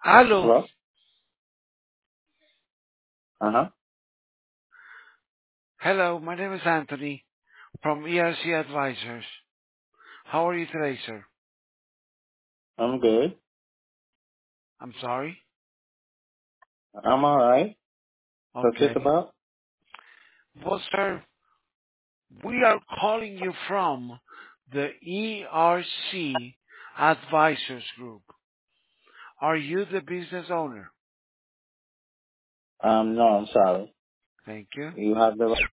Hello. Hello? Uh-huh. Hello, my name is Anthony from ERC Advisors. How are you today, sir? I'm good. I'm sorry? I'm alright. What's this Okay. about? Well, sir, we are calling you from the ERC Advisors Group. Are you the business owner? No, I'm sorry. Thank you. You have the